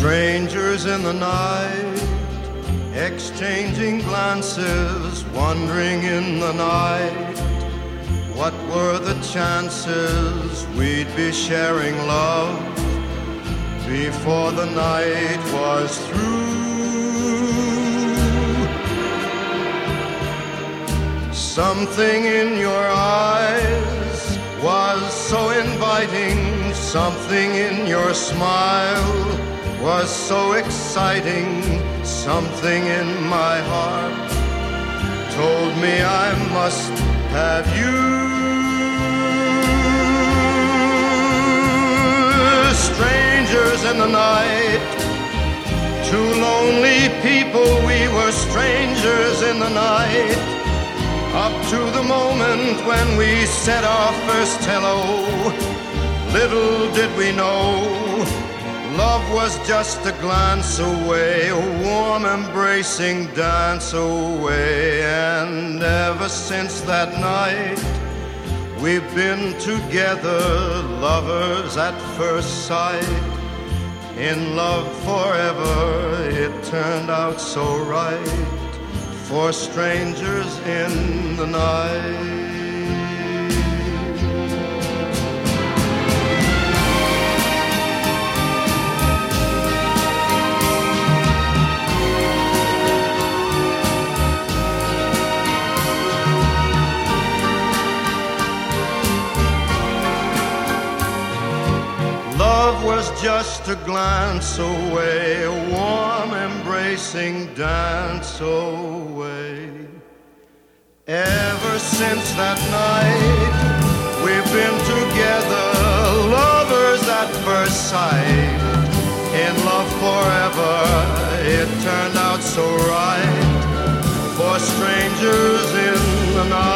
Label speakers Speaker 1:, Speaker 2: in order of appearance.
Speaker 1: Strangers in the night, exchanging glances, wandering in the night. What were the chances we'd be sharing love before the night was through? Something in your eyes was so inviting, something in your smile was so exciting, something in my heart told me I must have you. Strangers in the night, two lonely people, we were strangers in the night, up to the moment when we said our first hello. Little did we know love was just a glance away, a warm embracing dance away. And ever since that night, we've been together, lovers at first sight. In love forever, it turned out so right, for strangers in the night. Love was just a glance away, a warm embracing dance away. Ever since that night, we've been together, lovers at first sight. In love forever, it turned out so right, for strangers in the night.